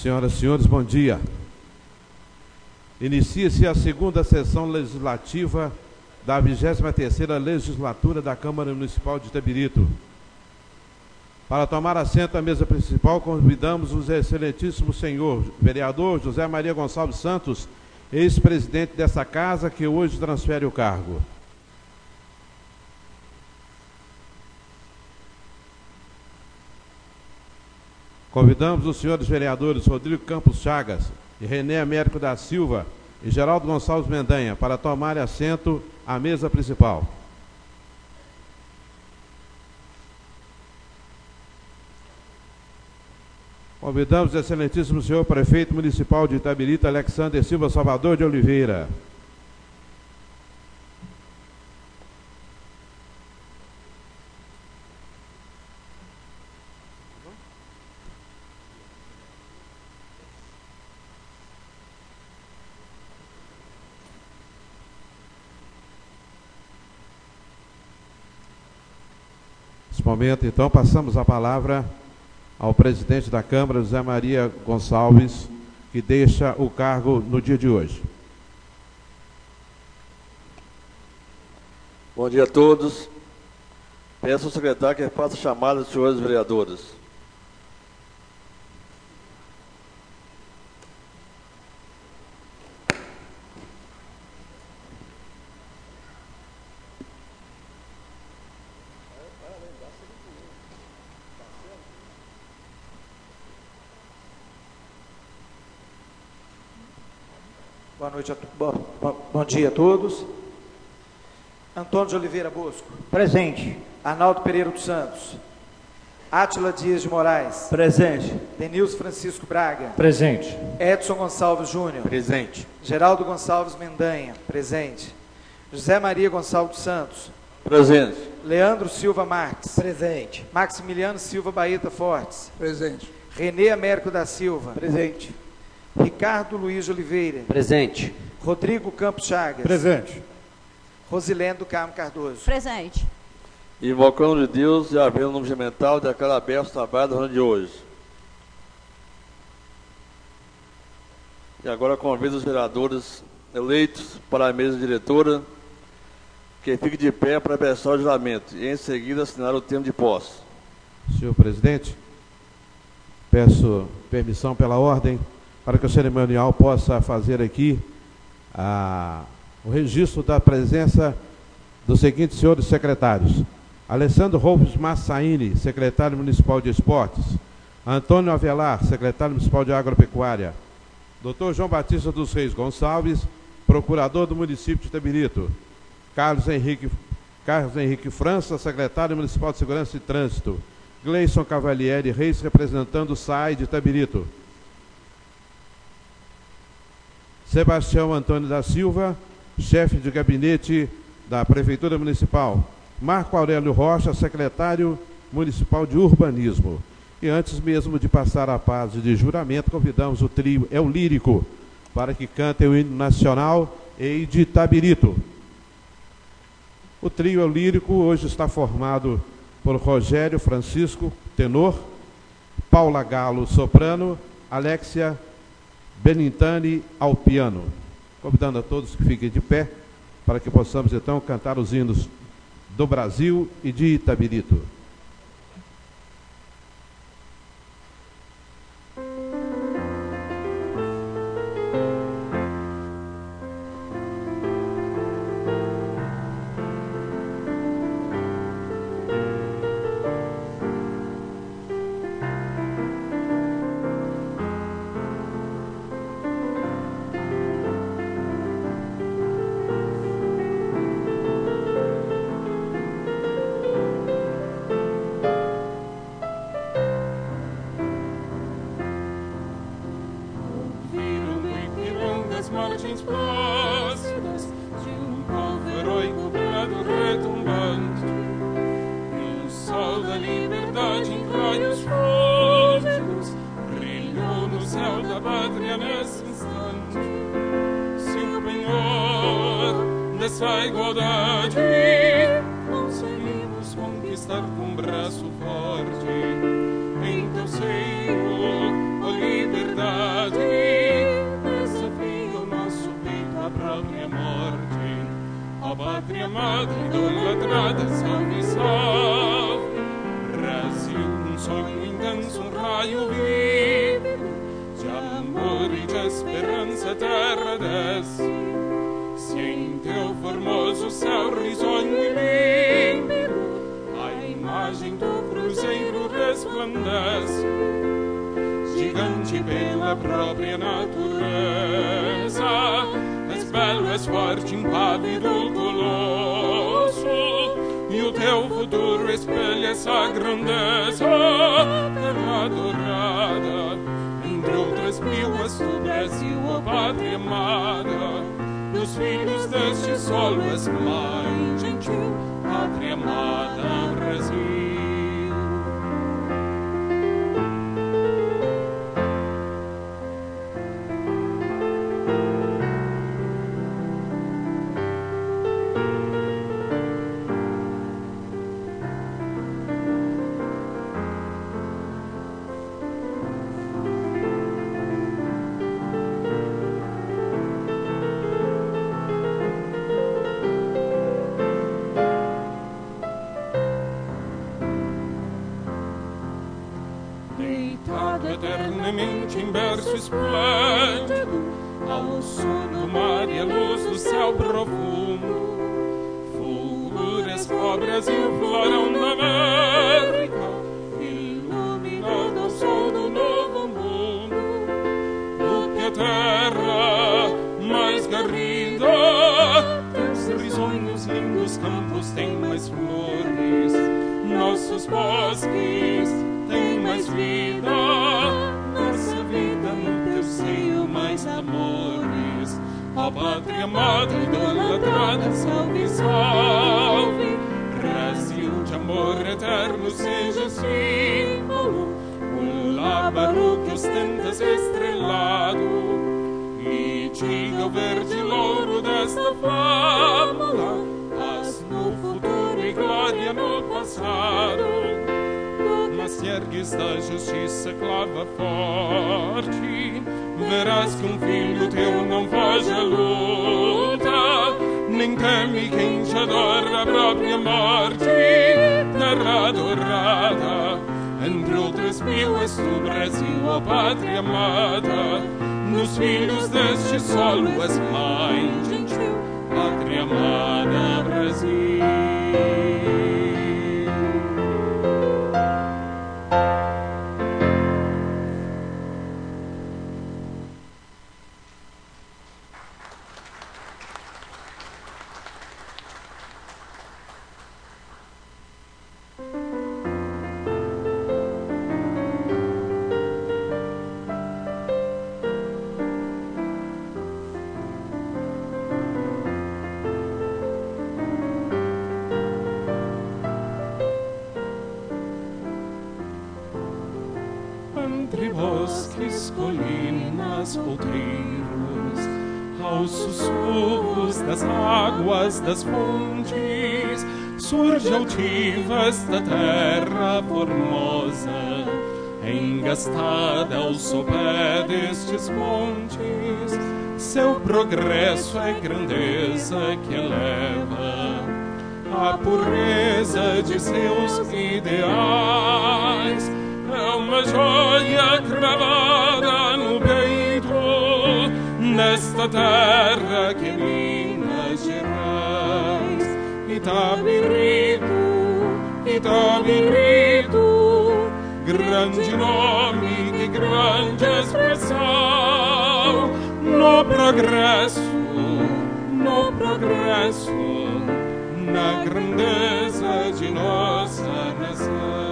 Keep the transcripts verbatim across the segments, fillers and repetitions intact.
Senhoras e senhores, bom dia. Inicia-se a segunda sessão legislativa da vigésima terceira legislatura da Câmara Municipal de Itabirito. Para tomar assento à mesa principal, convidamos o excelentíssimo senhor vereador José Maria Gonçalves Santos, ex-presidente dessa casa, que hoje transfere o cargo. Convidamos os senhores vereadores Rodrigo Campos Chagas e René Américo da Silva e Geraldo Gonçalves Mendanha para tomarem assento à mesa principal. Convidamos o excelentíssimo senhor prefeito municipal de Itabirito, Alexander Silva Salvador de Oliveira. Nesse momento, então, passamos a palavra ao presidente da Câmara, José Maria Gonçalves, que deixa o cargo no dia de hoje. Bom dia a todos. Peço ao secretário que faça a chamada dos senhores vereadores. Boa noite a bom, bom, bom dia a todos. Antônio de Oliveira Bosco. Presente. Arnaldo Pereira dos Santos. Átila Dias de Moraes. Presente. Denilson Francisco Braga. Presente. Edson Gonçalves Júnior. Presente. Geraldo Gonçalves Mendanha. Presente. José Maria Gonçalves Santos. Presente. Leandro Silva Marques. Presente. Maximiliano Silva Baeta Fortes. Presente. René Américo da Silva. Presente. Ricardo Luiz de Oliveira. Presente. Rodrigo Campos Chagas. Presente. Rosilene do Carmo Cardoso. Presente. Invocando de Deus e havendo o nome mental, declaro aberto o trabalho da reunião de hoje. E agora convido os vereadores eleitos para a mesa diretora, que fique de pé para prestar o juramento e em seguida assinar o termo de posse. Senhor presidente, peço permissão pela ordem para que o cerimonial possa fazer aqui a, o registro da presença dos seguintes senhores secretários: Alessandro Rolfes Massaini, secretário municipal de esportes; Antônio Avelar, secretário municipal de agropecuária; doutor João Batista dos Reis Gonçalves, procurador do município de Itabirito; Carlos Henrique, Carlos Henrique França, secretário municipal de segurança e trânsito; Gleison Cavalieri Reis, representando o S A I de Itabirito; Sebastião Antônio da Silva, chefe de gabinete da Prefeitura Municipal; Marco Aurélio Rocha, secretário municipal de urbanismo. E antes mesmo de passar a paz de juramento, convidamos o trio El Lírico para que cantem o hino nacional e de Itabirito. O trio El Lírico hoje está formado por Rogério Francisco, tenor; Paula Galo, soprano; Alexia Benintani ao piano. Convidando a todos que fiquem de pé para que possamos então cantar os hinos do Brasil e de Itabirito. margens plácidas de um povo heroico brado retumbante, e o sol da liberdade em raios fúlgidos brilhou no céu da pátria nesse instante. Se o penhor dessa igualdade conseguimos conquistar com um braço forte, em teu seio, ó liberdade, amada, idolatrada, salve, salve. Brasil, um sonho intenso, um raio vívido, de amor e de esperança, terra desce. Se em teu formoso céu risonho e límpido a imagem do cruzeiro resplandece, gigante pela própria natureza, és belo, és forte, impávido colosso, e o teu futuro espelha essa grandeza. Terra dourada, entre outras mil, és tu, Brasil, ó pátria amada. Dos filhos deste solo és mãe gentil, pátria amada, Brasil. Eternamente em berço esplêndido, ao som do mar e a luz do céu profundo, fulguras cobras e o florão da América, iluminando o sol do novo mundo. Do que a terra mais garrida, teus risonhos lindos campos têm mais flores, nossos bosques têm mais vida, nossa vida no teu seio mais amores. Ó pátria amada, idolatrada, salve, salve. Brasil de amor eterno seja símbolo, o lábaro que ostentas estrelado, e diga o verde louro desta fábula, paz no futuro e glória no passado. Mas se ergues da justiça clava forte, verás que um filho teu não foge à luta, nem teme quem te adora a própria morte. Terra dourada, entre outras mil, és tu, Brasil, ó pátria amada. Nos filhos deste solo és mãe gentil, pátria amada, Brasil. Entre bosques, colinas, outeiros, aos sussurros das águas das fontes, surge altiva esta terra formosa, engastada ao sopé destes montes. Seu progresso é grandeza que eleva a pureza de seus ideais. É uma joia cravada no peito, nesta terra que é Minas Gerais. Itabirito, Itabirito, grande nome, que grande expressão. No progresso, no progresso, na grandeza de nossa nação.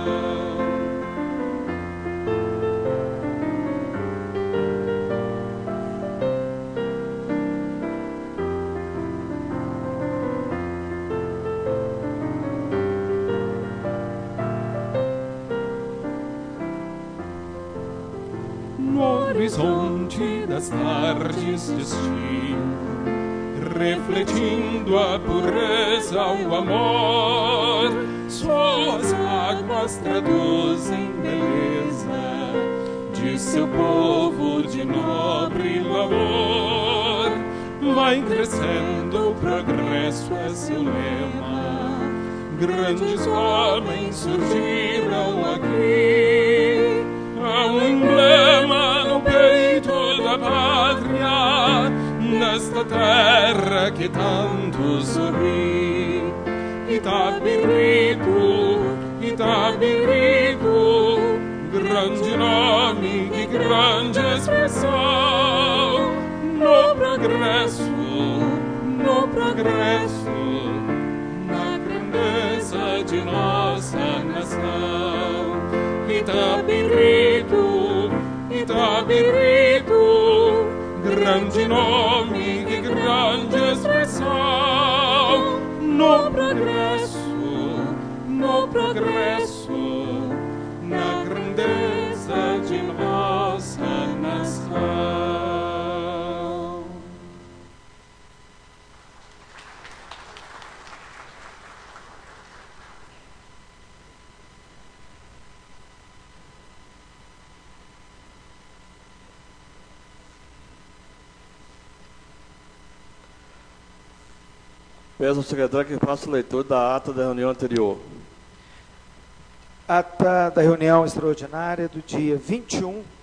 No horizonte das tardes de estio, refletindo a pureza, o amor, suas águas traduzem beleza de seu povo de nobre labor. vai crescendo, o progresso é seu lema. Grandes homens surgiram aqui, é um emblema no peito da pátria, nesta terra que tanto sorri. Itabirito, Itabirito, grande nome, que grande expressão, no progresso, no progresso, na grandeza de nossa nação. Itabirito, Itabirito, grande nome, que grande expressão, no progresso, no progresso, na grandeza de nossa nação. Peço ao secretário que faça a leitura da ata da reunião anterior. Ata da reunião extraordinária do dia vinte e um,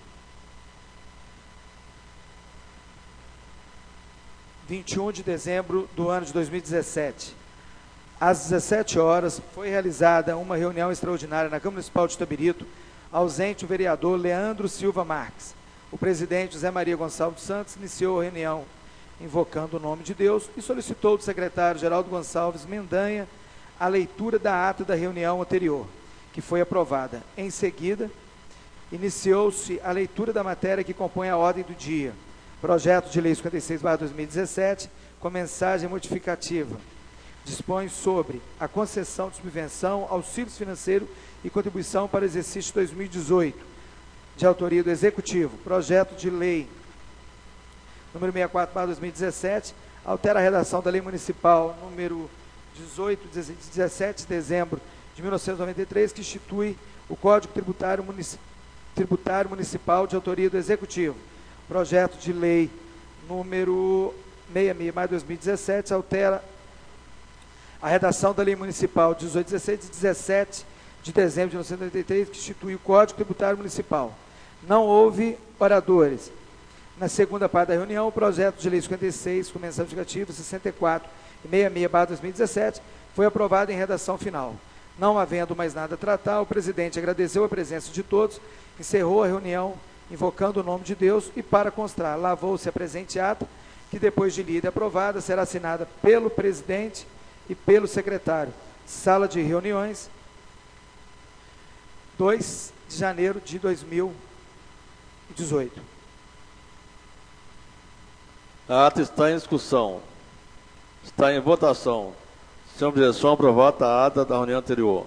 vinte e um de dezembro do ano de dois mil e dezessete. Às dezessete horas, foi realizada uma reunião extraordinária na Câmara Municipal de Itabirito, ausente o vereador Leandro Silva Marques. O presidente José Maria Gonçalves dos Santos iniciou a reunião invocando o nome de Deus e solicitou do secretário Geraldo Gonçalves Mendanha a leitura da ata da reunião anterior, que foi aprovada. Em seguida, iniciou-se a leitura da matéria que compõe a ordem do dia. Projeto de Lei cinquenta e seis barra dois mil e dezessete, com mensagem modificativa. Dispõe sobre a concessão de subvenção, auxílios financeiros e contribuição para o exercício dois mil e dezoito, de autoria do Executivo. Projeto de Lei número sessenta e quatro barra dois mil e dezessete, altera a redação da Lei Municipal número dezoito, de dezessete de dezembro de mil novecentos e noventa e três, que institui o Código Tributário, Munici Tributário Municipal de autoria do Executivo. Projeto de Lei número sessenta e seis barra dois mil e dezessete, altera a redação da Lei Municipal dezoito de dezesseis de dezessete de dezembro de mil novecentos e noventa e três, que institui o Código Tributário Municipal. Não houve oradores. Na segunda parte da reunião, o projeto de lei cinquenta e seis, com mensagem justificativa sessenta e quatro e sessenta e seis barra dois mil e dezessete, foi aprovado em redação final. Não havendo mais nada a tratar, o presidente agradeceu a presença de todos, encerrou a reunião, invocando o nome de Deus, e para constar, lavou-se a presente ata, que depois de lida e aprovada, será assinada pelo presidente e pelo secretário. Sala de reuniões, dois de janeiro de dois mil e dezoito. A ata está em discussão. Está em votação. Sem objeção, aprovada a ata da reunião anterior.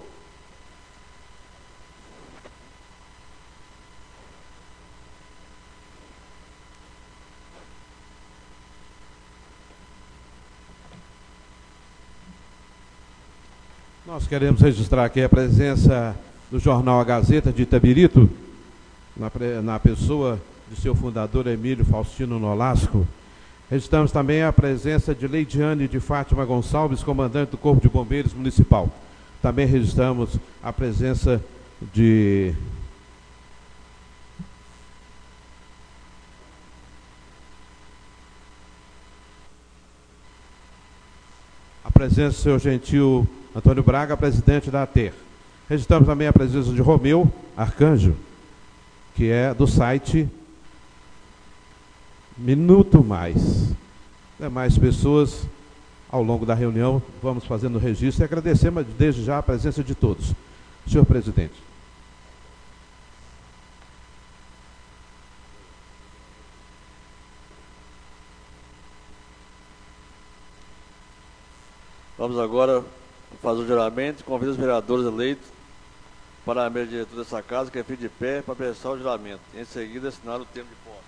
Nós queremos registrar aqui a presença do jornal A Gazeta de Itabirito, na, na pessoa de seu fundador Emílio Faustino Nolasco. Registramos também a presença de Leidiane de Fátima Gonçalves, comandante do Corpo de Bombeiros Municipal. Também registramos a presença de a presença do senhor Gentil Antônio Braga, presidente da A T E R. Registramos também a presença de Romeu Arcanjo, que é do site Minuto Mais. Demais pessoas, ao longo da reunião, vamos fazendo o registro e agradecemos desde já a presença de todos. Senhor presidente. Vamos agora fazer o juramento e convido os vereadores eleitos para a mesa diretora dessa casa, que é fique de pé para prestar o juramento. Em seguida, assinar o termo de posse.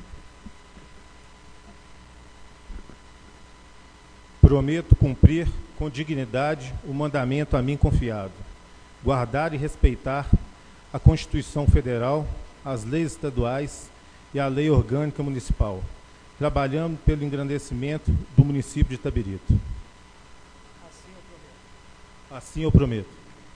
Prometo cumprir com dignidade o mandamento a mim confiado, guardar e respeitar a Constituição Federal, as leis estaduais e a lei orgânica municipal, trabalhando pelo engrandecimento do município de Itabirito. Assim eu prometo.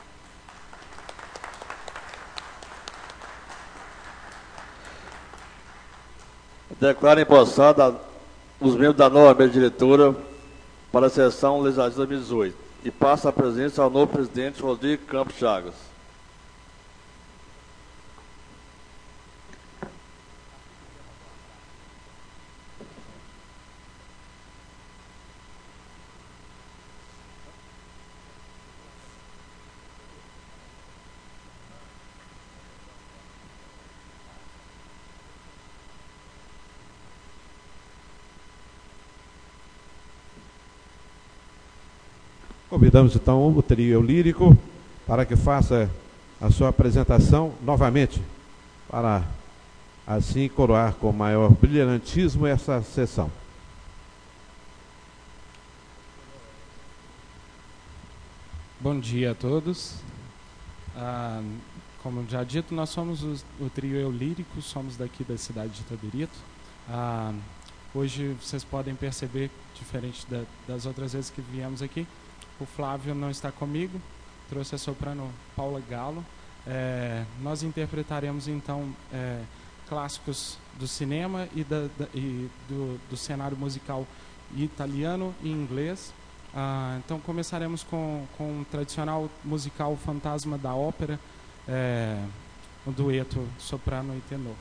Declaro empossada os membros da nova mesa diretora para a sessão legislativa de dois mil e dezoito e passa a presidência ao novo presidente Rodrigo Campos Chagas. Convidamos então o trio lírico para que faça a sua apresentação novamente, para assim coroar com maior brilhantismo essa sessão. Bom dia a todos. Ah, como já dito, nós somos os, o trio Eu Lírico, somos daqui da cidade de Itabirito. Ah, hoje vocês podem perceber, diferente da, das outras vezes que viemos aqui, o Flávio não está comigo, trouxe a soprano Paula Galo. É, nós interpretaremos então é, clássicos do cinema e, da, da, e do, do cenário musical italiano e inglês. Ah, então começaremos com, com o tradicional musical Fantasma da Ópera, é, um dueto soprano e tenor.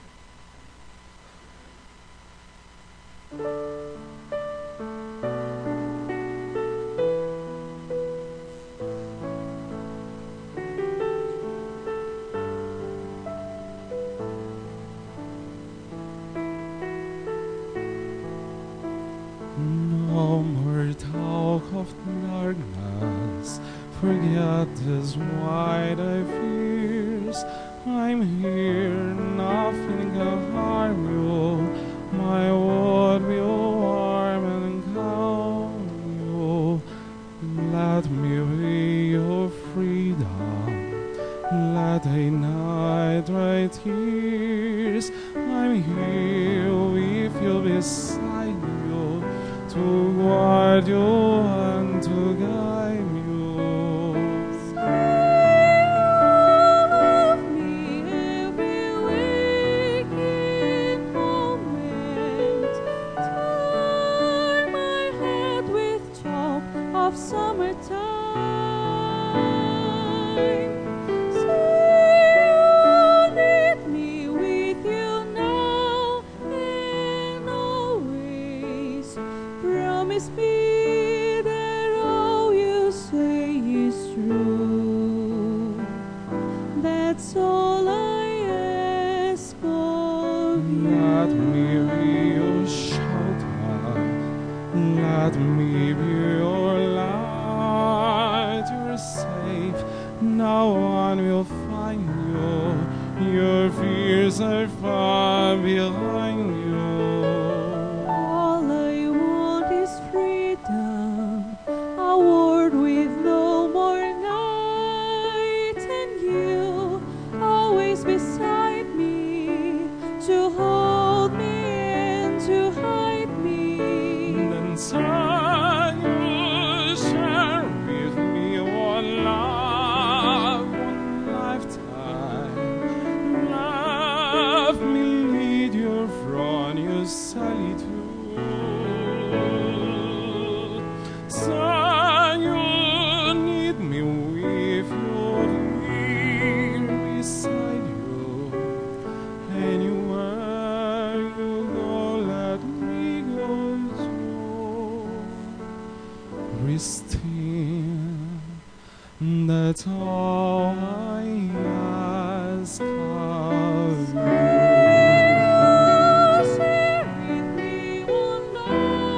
No more talk of darkness, forget this white eye fears. I'm here, nothing can harm you. My word will warm and calm you. Let me be your freedom. Let a night dry tears. I'm here with you beside you, to guard you and to guide you. Love me every waking moment. Turn my head with chalk of summertime. Say you need me with you now and always. Promise me that all you say is true. That's all I ask of you. Let me be your shelter. Let me be your light. You're safe. No one will find you. Your fears are far behind you. All I want is freedom, a world with no more night, and you always beside me, to hold me and to hide me. Then time you share with me one love, one lifetime. Love me, lead you from your solitude. Son, you need me with your me beside you. Anywhere you go, let me go too. Christine, that's all I ask of you. Share with me one night.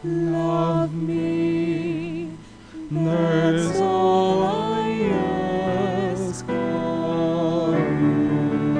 love me. That's all I ask of you.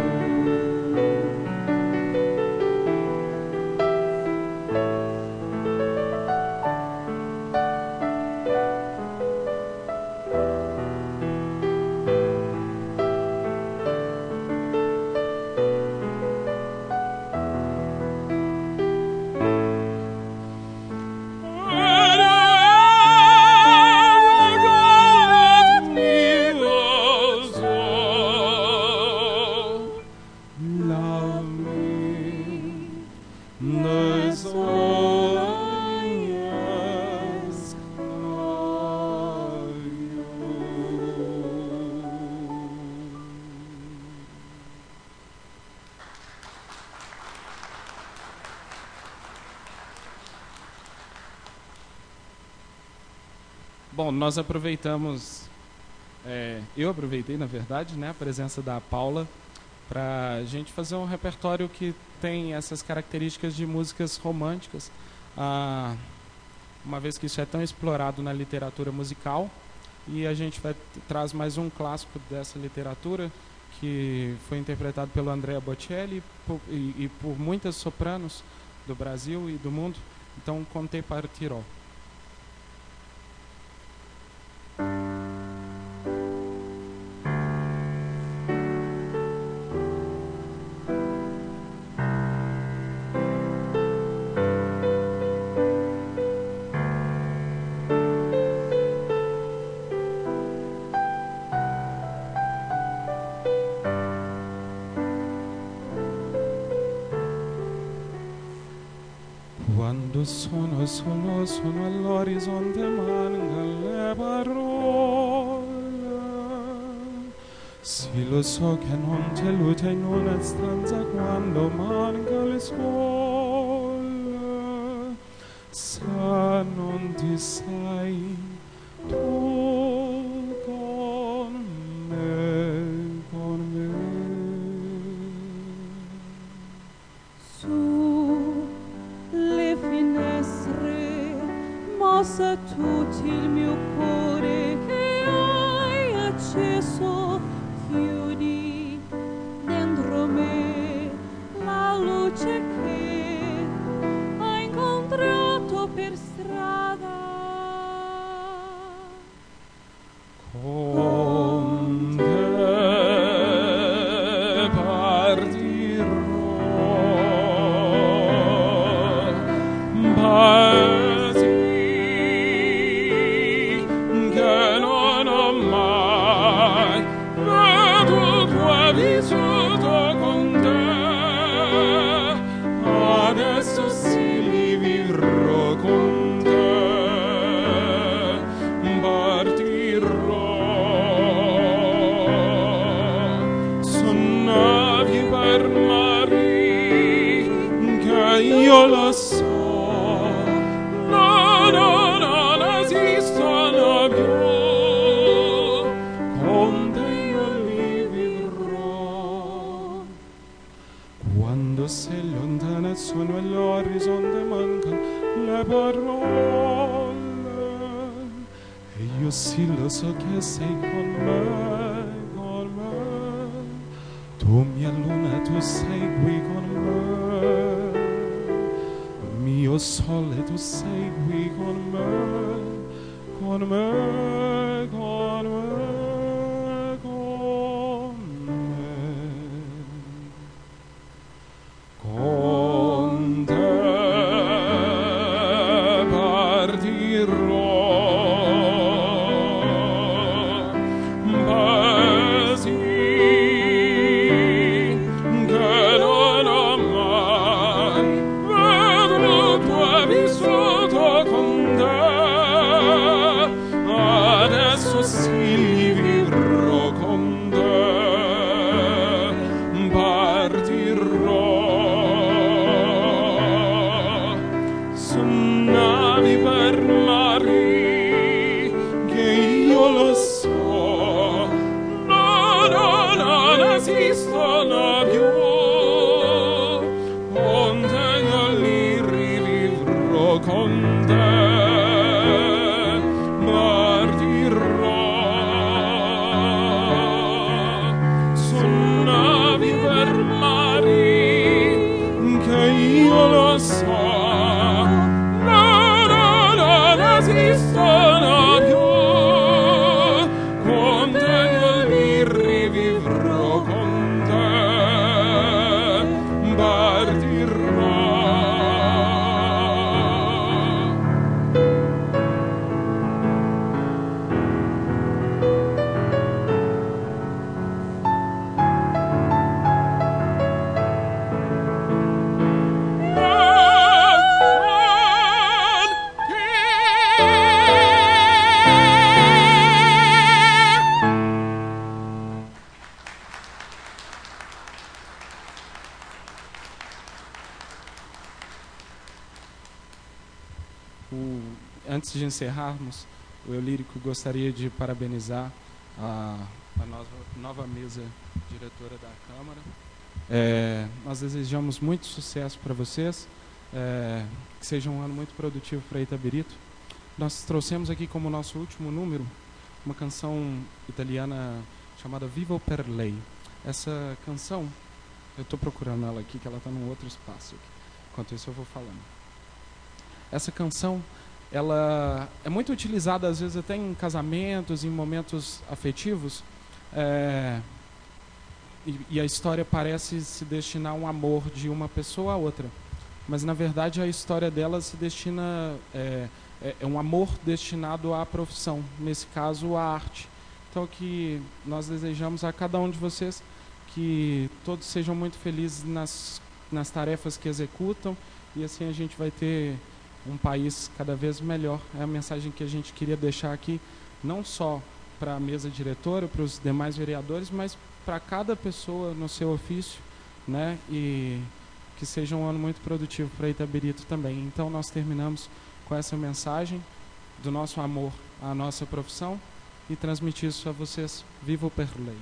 Bom, nós aproveitamos, é, eu aproveitei, na verdade, né, a presença da Paula para a gente fazer um repertório que tem essas características de músicas românticas, ah, uma vez que isso é tão explorado na literatura musical, e a gente vai traz mais um clássico dessa literatura que foi interpretado pelo Andrea Bocelli por, e, e por muitas sopranos do Brasil e do mundo. Então, Con te partirò. Quando sono solo, sono all'orizzonte, mancano le parole. Sì, lo so che non c'è luce in una stanza quando manca il sole. Se non ti sei tu con me, con me. Mossa tutto il mio cuore che hai acceso, chiudi dentro me la luce che hai incontrato per strada. Con te partirò, Basi, che non ho mai veduto, vissuto con te. Adesso sì vivrò con te, partirò. Son navi per mari che io lo so. No, no, no, non esistono più. Con te io li vivrò. Quando sei lontana sono all'orizzonte, mancano le parole. E io sì lo so che sei con me, con me. Tu mia luna, tu sei qui con me. Mio sole, tu sei qui con me, con me, con me, con me. Con te partirò, Basi, che non ho mai veduto, vissuto con te. Adesso sì vivrò con te, partirò. Su navi per mari che io lo so. No, no, no, non esistono più. Con te io li rivivrò con te partirò. Su navi per mari che io lo so, no, no, non esistono più. Con te io li rivivrò, con te partirò. Antes de encerrarmos, o Eu Lírico gostaria de parabenizar a, a nova, nova mesa diretora da Câmara. É, nós desejamos muito sucesso para vocês, é, que seja um ano muito produtivo para Itabirito. Nós trouxemos aqui como nosso último número uma canção italiana chamada Vivo per lei. Essa canção, eu estou procurando ela aqui, que ela está num outro espaço aqui. Enquanto isso eu vou falando. Essa canção, ela é muito utilizada às vezes até em casamentos, em momentos afetivos, é, e, e a história parece se destinar a um amor de uma pessoa a outra, mas na verdade a história dela se destina, é, é, é um amor destinado à profissão, nesse caso à arte. Então que nós desejamos a cada um de vocês que todos sejam muito felizes nas, nas tarefas que executam, e assim a gente vai ter um país cada vez melhor. É a mensagem que a gente queria deixar aqui, não só para a mesa diretora, para os demais vereadores, mas para cada pessoa no seu ofício, né? E que seja um ano muito produtivo para Itabirito também. Então nós terminamos com essa mensagem do nosso amor à nossa profissão e transmitir isso a vocês. Vivo per lei.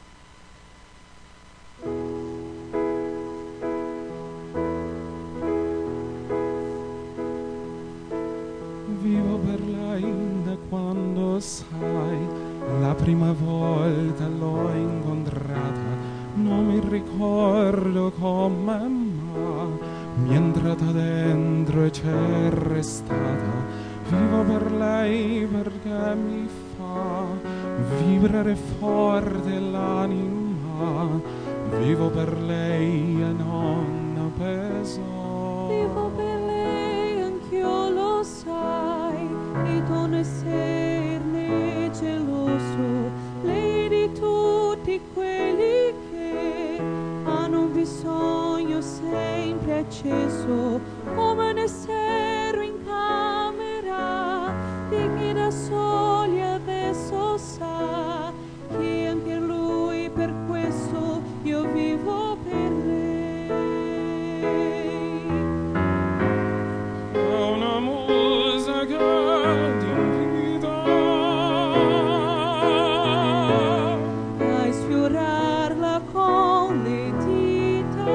Vivo per lei da quando sai, la prima volta l'ho incontrata, non mi ricordo come, ma mi è entrata dentro e c'è restata. Vivo per lei perché mi fa vibrare forte l'anima, vivo per lei e non peso. Vivo per lei, anch'io lo sai, il dono esserne geloso, lei di tutti quelli che hanno un bisogno sempre acceso, come un essere in camera, di chi da soli adesso sa, che anche lui per questo io vivo per lei. Una musa che ti invita A sfiorarla con le dita,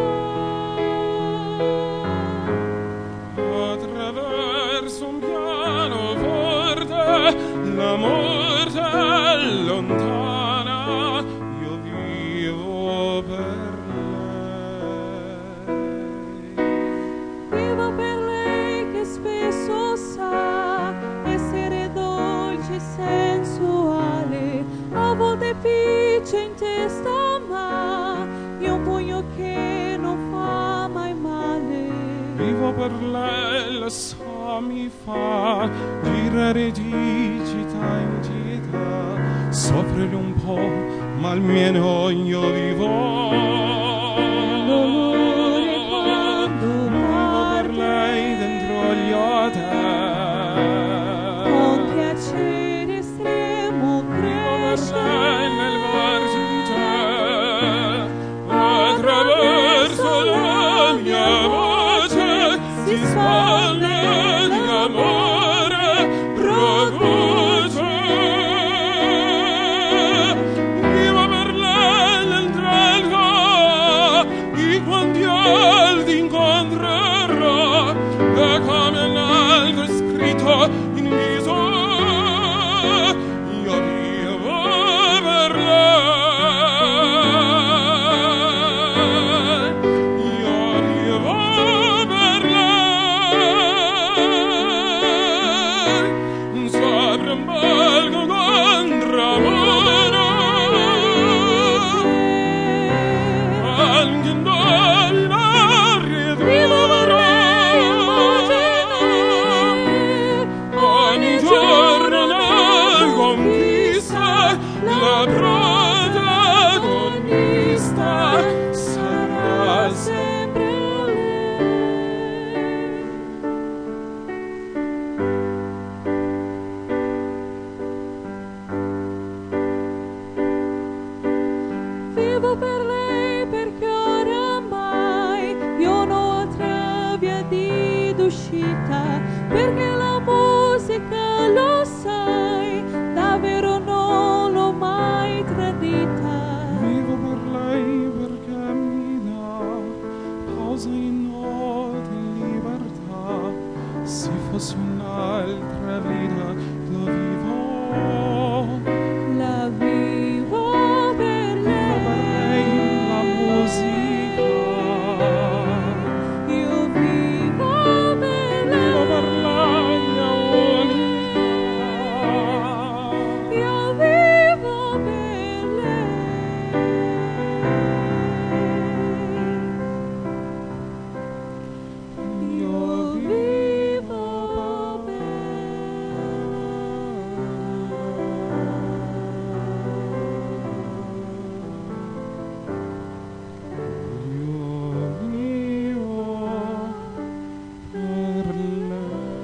attraverso un pianoforte, la morte è lontana, io vivo per lei. vivo per lei che spesso sa essere dolce e sensuale, a volte piccia in testa, ma è un pugno che non fa mai male. Vivo per lei, lo so, mi fa girare di città in città, soffrire un po', ma almeno io vivo. Dolore quando Vivo per parte, lei dentro gli hotel. con piacere estremo Vivo per lei cresce. nel vertice, attraverso la mia voce si spande di amore produce. Vivo per lei nel treno, di quanti alti incontrerò, e come nel uscita, perché la musica, lo sai, davvero non l'ho mai tradita. Vivo per lei perché mi dà pausa in notte in libertà. Se fosse un'altra vita, lo vivo. La vivo per lei. Per lei la musica. Io vivo per lei. Vivo per lei la unica. Io vivo per lei. Io vivo per Io vivo per lei.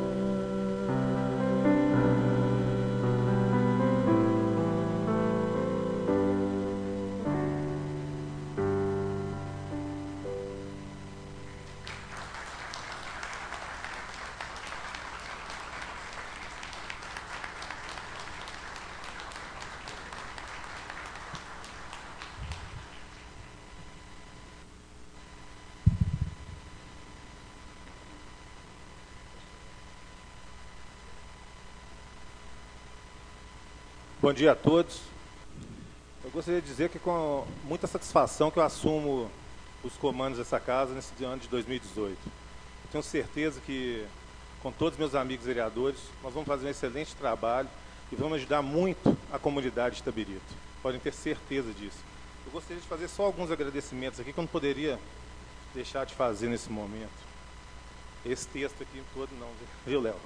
Bom dia a todos. Eu gostaria de dizer que com muita satisfação que eu assumo os comandos dessa casa nesse ano de dois mil e dezoito. Eu tenho certeza que, com todos os meus amigos vereadores, nós vamos fazer um excelente trabalho e vamos ajudar muito a comunidade de Itabirito. Podem ter certeza disso. Eu gostaria de fazer só alguns agradecimentos aqui que eu não poderia deixar de fazer nesse momento. Esse texto aqui todo não, viu, Léo?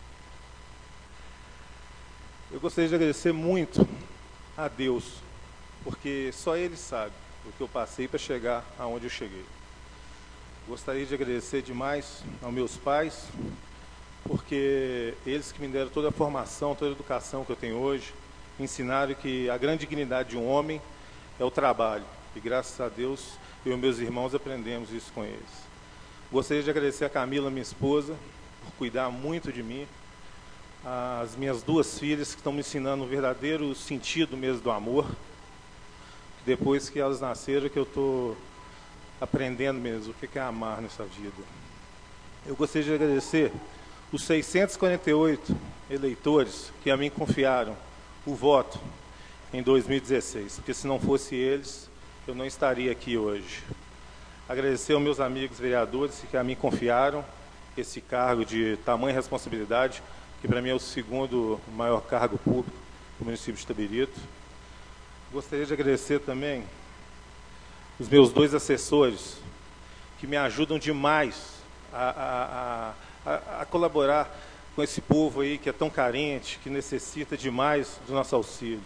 Eu gostaria de agradecer muito a Deus, porque só Ele sabe o que eu passei para chegar aonde eu cheguei. Gostaria de agradecer demais aos meus pais, porque eles que me deram toda a formação, toda a educação que eu tenho hoje, me ensinaram que a grande dignidade de um homem é o trabalho. E graças a Deus, eu e meus irmãos aprendemos isso com eles. Gostaria de agradecer a Camila, minha esposa, por cuidar muito de mim, as minhas duas filhas que estão me ensinando o verdadeiro sentido mesmo do amor. Depois que elas nasceram que eu estou aprendendo mesmo o que é amar nessa vida. Eu gostaria de agradecer os seiscentos e quarenta e oito eleitores que a mim confiaram o voto em dois mil e dezesseis, porque se não fosse eles, eu não estaria aqui hoje. Agradecer aos meus amigos vereadores que a mim confiaram esse cargo de tamanha responsabilidade, que para mim é o segundo maior cargo público do município de Itabirito. Gostaria de agradecer também os meus dois assessores, que me ajudam demais a, a, a, a colaborar com esse povo aí que é tão carente, que necessita demais do nosso auxílio.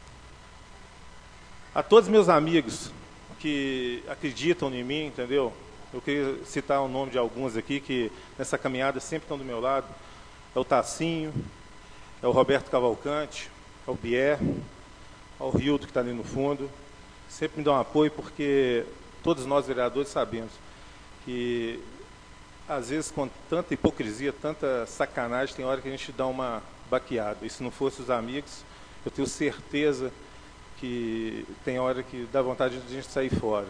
A todos meus amigos que acreditam em mim, entendeu? Eu queria citar o nome de alguns aqui que nessa caminhada sempre estão do meu lado. É o Tacinho, é o Roberto Cavalcante, é o Bier, é o Rildo que está ali no fundo. Sempre me dão apoio porque todos nós vereadores sabemos que às vezes com tanta hipocrisia, tanta sacanagem, tem hora que a gente dá uma baqueada. E se não fosse os amigos, eu tenho certeza que tem hora que dá vontade de a gente sair fora.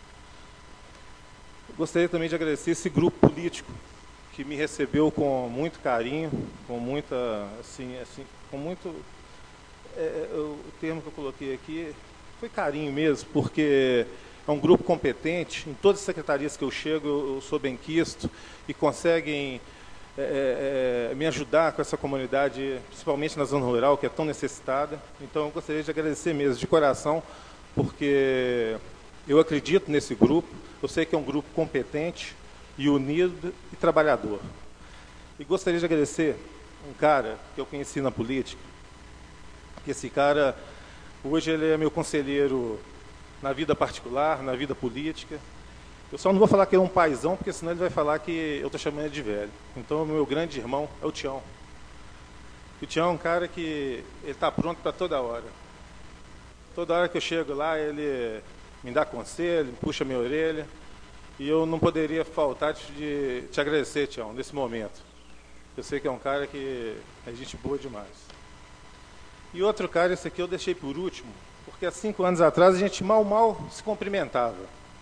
Eu gostaria também de agradecer esse grupo político que me recebeu com muito carinho, com muita, assim, assim, com muito, é, o termo que eu coloquei aqui foi carinho mesmo, porque é um grupo competente. Em todas as secretarias que eu chego, eu, eu sou benquisto e conseguem é, é, me ajudar com essa comunidade, principalmente na zona rural, que é tão necessitada. Então, eu gostaria de agradecer mesmo, de coração, porque eu acredito nesse grupo. Eu sei que é um grupo competente e unido e trabalhador. E gostaria de agradecer um cara que eu conheci na política, que esse cara, hoje ele é meu conselheiro na vida particular, na vida política. Eu só não vou falar que ele é um paizão, porque senão ele vai falar que eu estou chamando ele de velho. Então, o meu grande irmão é o Tião. O Tião é um cara que ele está pronto para toda hora. Toda hora que eu chego lá, ele me dá conselho, puxa minha orelha. E eu não poderia faltar de te agradecer, Tião, nesse momento. Eu sei que é um cara que é gente boa demais. E outro cara, esse aqui eu deixei por último, porque há cinco anos atrás a gente mal, mal se cumprimentava.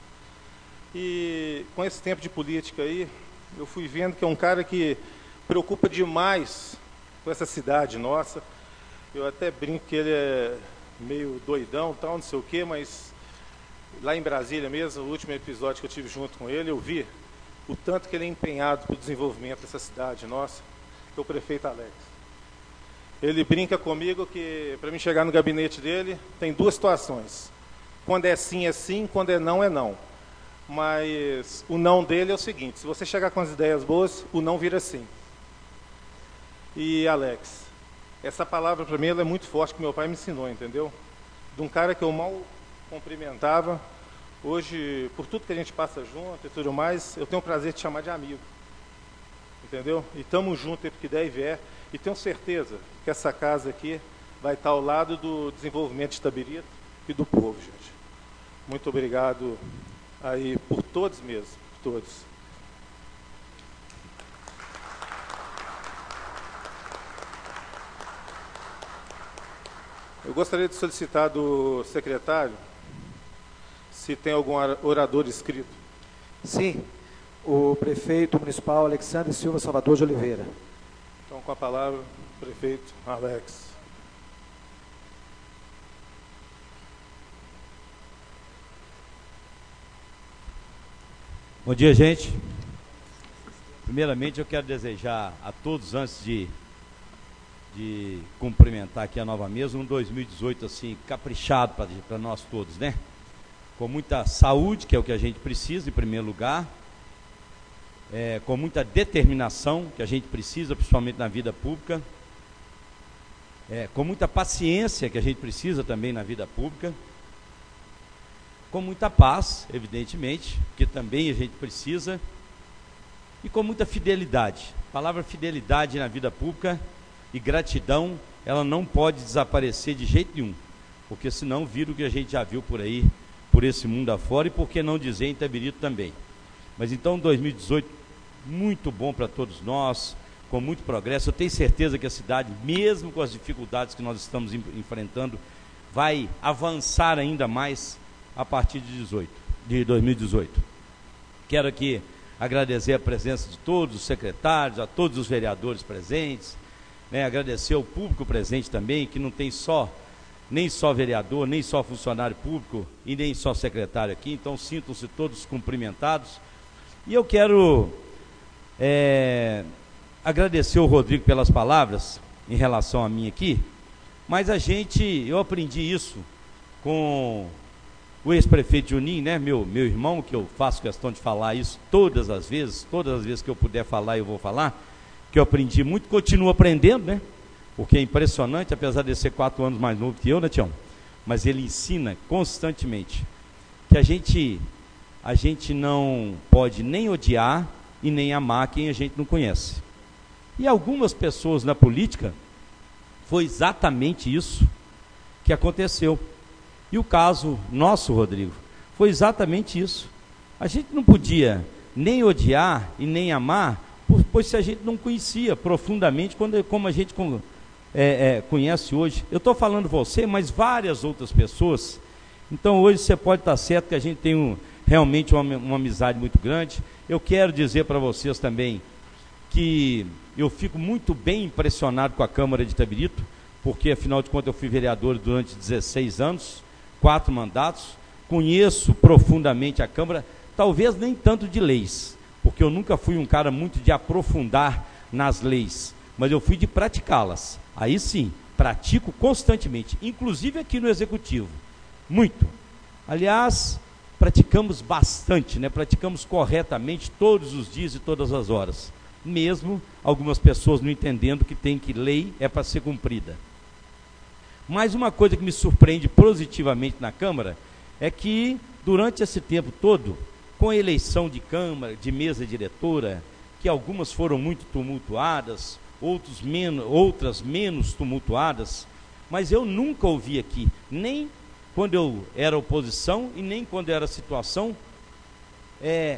E com esse tempo de política aí, eu fui vendo que é um cara que preocupa demais com essa cidade nossa. Eu até brinco que ele é meio doidão, tal, não sei o quê, mas lá em Brasília mesmo, o último episódio que eu tive junto com ele, eu vi o tanto que ele é empenhado para o desenvolvimento dessa cidade nossa, que é o prefeito Alex. Ele brinca comigo que, para mim chegar no gabinete dele, tem duas situações. Quando é sim, é sim, quando é não, é não. Mas o não dele é o seguinte, se você chegar com as ideias boas, o não vira sim. E, Alex, essa palavra para mim ela é muito forte, que meu pai me ensinou, entendeu? De um cara que eu mal cumprimentava, hoje, por tudo que a gente passa junto e tudo mais, eu tenho o prazer de chamar de amigo. Entendeu? E estamos juntos aí porque der e vier. E tenho certeza que essa casa aqui vai estar ao lado do desenvolvimento de Itabirito e do povo, gente. Muito obrigado aí por todos mesmo, por todos. Eu gostaria de solicitar do secretário se tem algum orador inscrito. Sim, o prefeito municipal Alexandre Silva Salvador de Oliveira. Então, com a palavra, prefeito Alex. Bom dia, gente. Primeiramente, eu quero desejar a todos, antes de, de cumprimentar aqui a nova mesa, um dois mil e dezoito assim, caprichado para nós todos, né? Com muita saúde, que é o que a gente precisa, em primeiro lugar, é, com muita determinação, que a gente precisa, principalmente na vida pública, é, com muita paciência, que a gente precisa também na vida pública, com muita paz, evidentemente, que também a gente precisa, e com muita fidelidade. A palavra fidelidade na vida pública e gratidão, ela não pode desaparecer de jeito nenhum, porque senão vira o que a gente já viu por aí, por esse mundo afora, e por que não dizer em Itabirito também. Mas então dois mil e dezoito, muito bom para todos nós, com muito progresso. Eu tenho certeza que a cidade, mesmo com as dificuldades que nós estamos enfrentando, vai avançar ainda mais a partir de, dezoito, de dois mil e dezoito. Quero aqui agradecer a presença de todos os secretários, a todos os vereadores presentes, né, agradecer ao público presente também, que não tem só, nem só vereador, nem só funcionário público e nem só secretário aqui, então sintam-se todos cumprimentados. E eu quero é, agradecer o Rodrigo pelas palavras em relação a mim aqui, mas a gente, eu aprendi isso com o ex-prefeito Juninho, né, meu, meu irmão, que eu faço questão de falar isso todas as vezes, todas as vezes que eu puder falar, eu vou falar, que eu aprendi muito, continuo aprendendo, né, porque é impressionante, apesar de ser quatro anos mais novo que eu, né, Tião? Mas ele ensina constantemente que a gente, a gente não pode nem odiar e nem amar quem a gente não conhece. E algumas pessoas na política, foi exatamente isso que aconteceu. E o caso nosso, Rodrigo, foi exatamente isso. A gente não podia nem odiar e nem amar, pois se a gente não conhecia profundamente quando, como a gente é, é, conhece hoje. Eu estou falando você, mas várias outras pessoas. Então hoje você pode estar certo que a gente tem um, realmente uma, uma amizade muito grande. Eu quero dizer para vocês também que eu fico muito bem impressionado com a Câmara de Itabirito, porque afinal de contas eu fui vereador durante dezesseis anos, quatro mandatos, conheço profundamente a Câmara, talvez nem tanto de leis, porque eu nunca fui um cara muito de aprofundar nas leis, mas eu fui de praticá-las. Aí sim, pratico constantemente, inclusive aqui no Executivo, muito. Aliás, praticamos bastante, né? Praticamos corretamente todos os dias e todas as horas, mesmo algumas pessoas não entendendo que tem que lei é para ser cumprida. Mas uma coisa que me surpreende positivamente na Câmara é que durante esse tempo todo, com a eleição de Câmara, de mesa diretora, que algumas foram muito tumultuadas, outros menos, outras menos tumultuadas, mas eu nunca ouvi aqui, nem quando eu era oposição e nem quando era situação, é,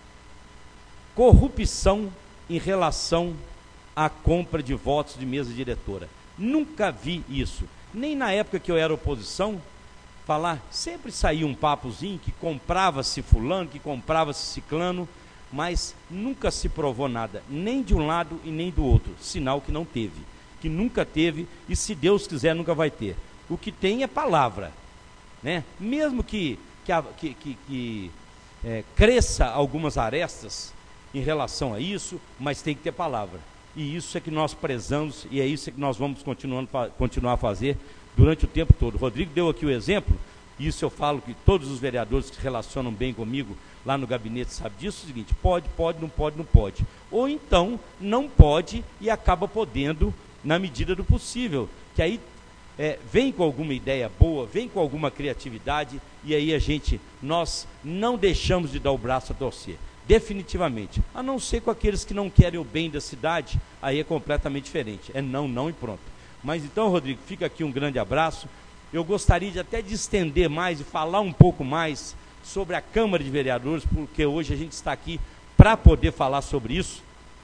corrupção em relação à compra de votos de mesa diretora. Nunca vi isso. Nem na época que eu era oposição, falar, sempre saía um papozinho que comprava-se fulano, que comprava-se ciclano, mas nunca se provou nada, nem de um lado e nem do outro. Sinal que não teve, que nunca teve, e se Deus quiser nunca vai ter. O que tem é palavra, né? Mesmo que, que, que, que, que é, cresça algumas arestas em relação a isso, mas tem que ter palavra. E isso é que nós prezamos, e é isso que nós vamos continuando, continuar a fazer durante o tempo todo. O Rodrigo deu aqui o exemplo, e isso eu falo que todos os vereadores que se relacionam bem comigo lá no gabinete sabem disso, é o seguinte: pode, pode, não pode, não pode. Ou então, não pode e acaba podendo na medida do possível, que aí é, vem com alguma ideia boa, vem com alguma criatividade, e aí a gente, nós não deixamos de dar o braço a torcer. Definitivamente, a não ser com aqueles que não querem o bem da cidade, aí é completamente diferente, é não, não e pronto. Mas então, Rodrigo, fica aqui um grande abraço. Eu gostaria de até de estender mais e falar um pouco mais sobre a Câmara de Vereadores, porque hoje a gente está aqui para poder falar sobre isso,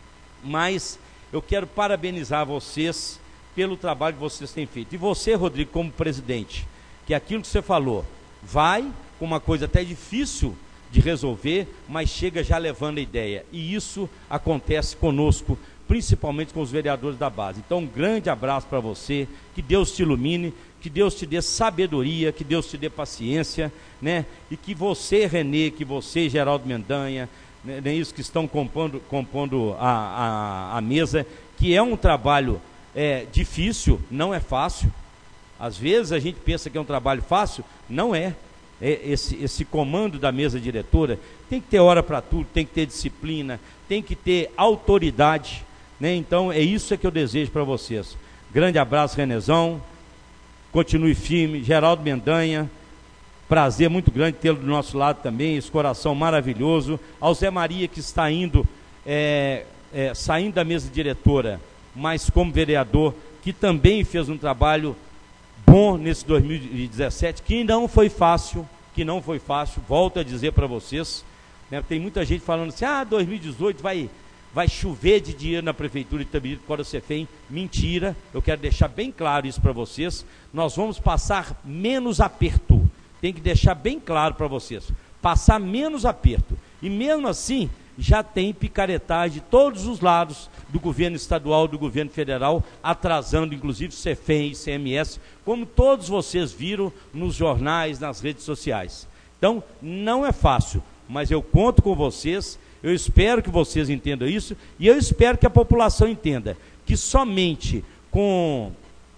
mas eu quero parabenizar vocês pelo trabalho que vocês têm feito. E você, Rodrigo, como presidente, que aquilo que você falou, vai com uma coisa até difícil de resolver, mas chega já levando a ideia. E isso acontece conosco, principalmente com os vereadores da base. Então, um grande abraço para você, que Deus te ilumine, que Deus te dê sabedoria, que Deus te dê paciência, né? E que você, Renê, que você, Geraldo Mendanha, né, isso que estão compondo, compondo a, a, a mesa, que é um trabalho é, difícil, não é fácil. Às vezes a gente pensa que é um trabalho fácil, não é. Esse, esse comando da mesa diretora tem que ter hora para tudo, tem que ter disciplina, tem que ter autoridade, né? Então é isso que eu desejo para vocês. Grande abraço, Renezão, continue firme. Geraldo Mendanha, prazer muito grande tê-lo do nosso lado também, esse coração maravilhoso. Ao Zé Maria, que está indo é, é, saindo da mesa diretora, mas como vereador, que também fez um trabalho bom nesse dois mil e dezessete, que não foi fácil, que não foi fácil, volto a dizer para vocês, né, tem muita gente falando assim, ah, dois mil e dezoito vai, vai chover de dinheiro na Prefeitura de Itabirito, quando você fez, mentira, eu quero deixar bem claro isso para vocês, nós vamos passar menos aperto, tem que deixar bem claro para vocês, passar menos aperto, e mesmo assim, já tem picaretagem de todos os lados do governo estadual, do governo federal, atrasando inclusive C F E M e I C M S, como todos vocês viram nos jornais, nas redes sociais. Então, não é fácil, mas eu conto com vocês, eu espero que vocês entendam isso, e eu espero que a população entenda que somente com,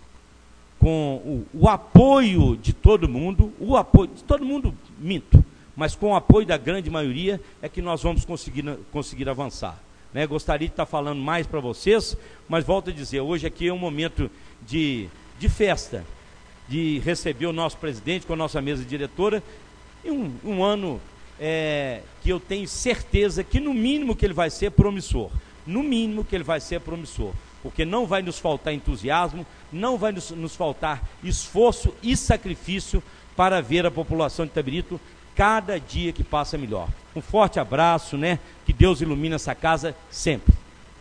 com o, o apoio de todo mundo, o apoio de todo mundo, minto, mas com o apoio da grande maioria é que nós vamos conseguir, conseguir avançar. Né? Gostaria de estar falando mais para vocês, mas volto a dizer, hoje aqui é um momento de, de festa, de receber o nosso presidente com a nossa mesa diretora, e um, um ano é, que eu tenho certeza que no mínimo que ele vai ser promissor, no mínimo que ele vai ser promissor, porque não vai nos faltar entusiasmo, não vai nos, nos faltar esforço e sacrifício para ver a população de Itabirito cada dia que passa melhor. Um forte abraço, né? Que Deus ilumine essa casa sempre.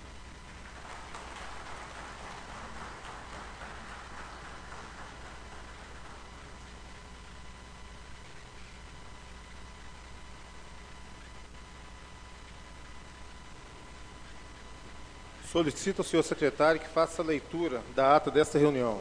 Solicito ao senhor secretário que faça a leitura da ata desta reunião.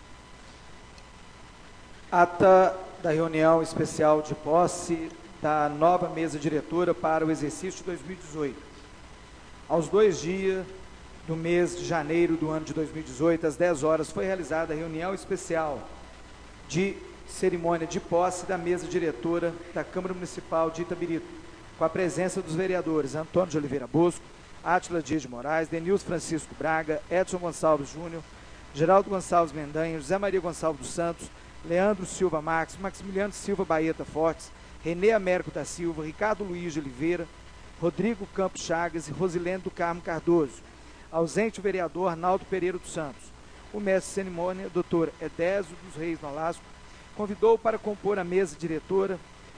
Ata da reunião especial de posse da nova mesa diretora para o exercício de dois mil e dezoito. Aos dois dias do mês de janeiro do ano de dois mil e dezoito, às dez horas, foi realizada a reunião especial de cerimônia de posse da mesa diretora da Câmara Municipal de Itabirito, com a presença dos vereadores Antônio de Oliveira Bosco, Átila Dias de Moraes, Denilson Francisco Braga, Edson Gonçalves Júnior, Geraldo Gonçalves Mendanha, José Maria Gonçalves dos Santos, Leandro Silva Marques, Maximiliano Silva Baeta Fortes, Renê Américo da Silva, Ricardo Luiz de Oliveira, Rodrigo Campos Chagas e Rosilene do Carmo Cardoso. Ausente o vereador Arnaldo Pereira dos Santos. O mestre de cerimônia, doutor Edésio dos Reis Nolasco, convidou para compor a mesa diretora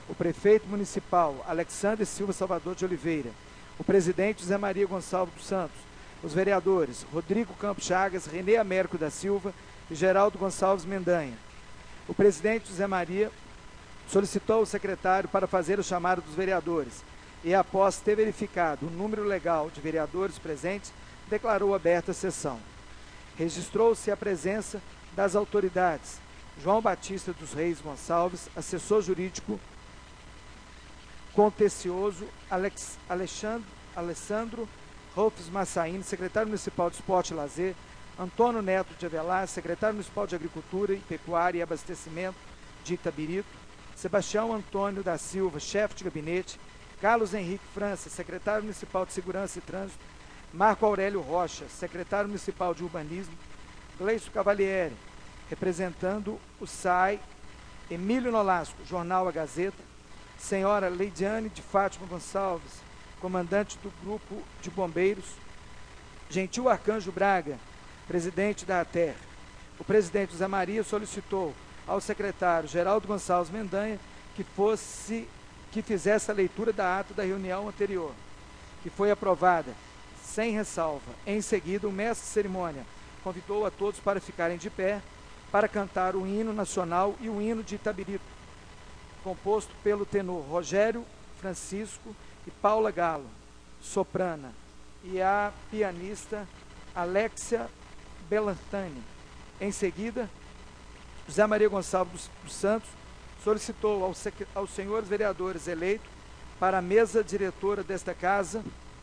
o prefeito municipal Alexandre Silva Salvador de Oliveira, o presidente José Maria Gonçalves dos Santos, os vereadores Rodrigo Campos Chagas, Renê Américo da Silva e Geraldo Gonçalves Mendanha. O presidente José Maria solicitou ao secretário para fazer o chamado dos vereadores e, após ter verificado o número legal de vereadores presentes, declarou aberta a sessão. Registrou-se a presença das autoridades: João Batista dos Reis Gonçalves, assessor jurídico contencioso, Alex, Alexandre, Alessandro Rolfes Massaíne, secretário municipal de Esporte e Lazer, Antônio Neto de Avelar, secretário municipal de Agricultura e Pecuária e Abastecimento de Itabirito, Sebastião Antônio da Silva, chefe de gabinete, Carlos Henrique França, secretário municipal de Segurança e Trânsito, Marco Aurélio Rocha, secretário municipal de Urbanismo, Gleicio Cavalieri, representando o S A I, Emílio Nolasco, jornal A Gazeta, senhora Leidiane de Fátima Gonçalves, comandante do Grupo de Bombeiros, Gentil Arcanjo Braga, presidente da A T E R. O presidente José Maria solicitou ao secretário Geraldo Gonçalves Mendanha que fosse, que fizesse a leitura da ata da reunião anterior, que foi aprovada sem ressalva. Em seguida, o mestre de cerimônia convidou a todos para ficarem de pé para cantar o hino nacional e o hino de Itabirito, composto pelo tenor Rogério Francisco e Paula Galo, soprana, e a pianista Alexia Belantani. Em seguida, José Maria Gonçalves dos, dos Santos solicitou aos, aos senhores vereadores eleitos para a mesa diretora desta casa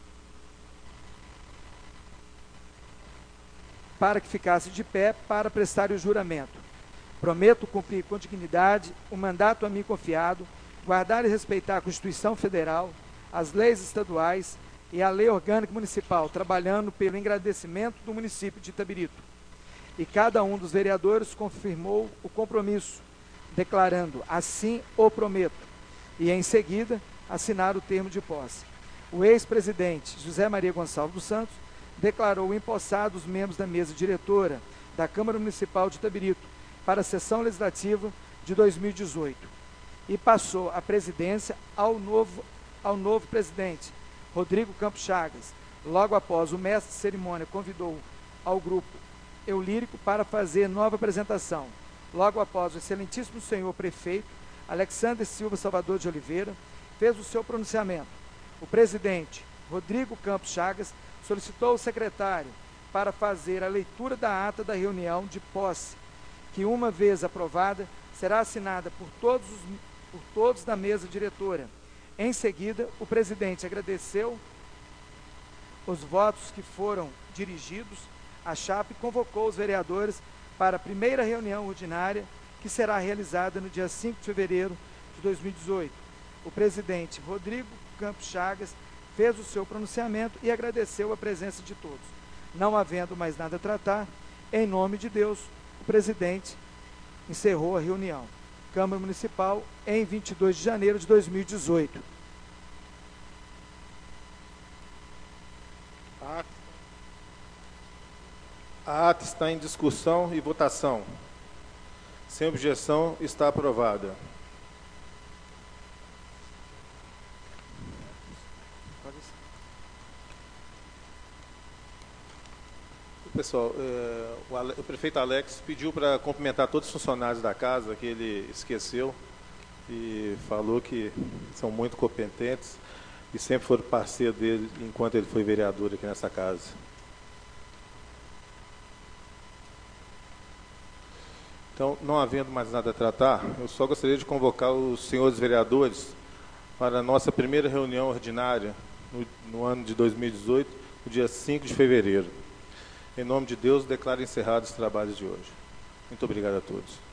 para que ficasse de pé para prestar o juramento. Prometo cumprir com dignidade o mandato a mim confiado, guardar e respeitar a Constituição Federal, as leis estaduais e a Lei Orgânica Municipal, trabalhando pelo engrandecimento do município de Itabirito. E cada um dos vereadores confirmou o compromisso, declarando: assim o prometo, e em seguida assinar o termo de posse. O ex-presidente José Maria Gonçalves dos Santos declarou empossados os membros da mesa diretora da Câmara Municipal de Itabirito para a sessão legislativa de dois mil e dezoito e passou a presidência ao novo, ao novo presidente, Rodrigo Campos Chagas. Logo após, o mestre de cerimônia convidou ao grupo Eulírico para fazer nova apresentação. Logo após, o excelentíssimo senhor prefeito, Alexandre Silva Salvador de Oliveira, fez o seu pronunciamento. O presidente, Rodrigo Campos Chagas, solicitou ao secretário para fazer a leitura da ata da reunião de posse, que, uma vez aprovada, será assinada por todos, os, por todos da mesa diretora. Em seguida, o presidente agradeceu os votos que foram dirigidos à chapa e convocou os vereadores para a primeira reunião ordinária, que será realizada no dia cinco de fevereiro de dois mil e dezoito. O presidente Rodrigo Campos Chagas fez o seu pronunciamento e agradeceu a presença de todos. Não havendo mais nada a tratar, em nome de Deus, o presidente encerrou a reunião. Câmara Municipal, em vinte e dois de janeiro de dois mil e dezoito. A ata está em discussão e votação. Sem objeção, está aprovada. Pessoal, eh, o, Ale, o prefeito Alex pediu para cumprimentar todos os funcionários da casa, que ele esqueceu, e falou que são muito competentes e sempre foram parceiro dele enquanto ele foi vereador aqui nessa casa. Então, não havendo mais nada a tratar, eu só gostaria de convocar os senhores vereadores para a nossa primeira reunião ordinária no, no ano de dois mil e dezoito, no dia cinco de fevereiro. Em nome de Deus, declaro encerrados os trabalhos de hoje. Muito obrigado a todos.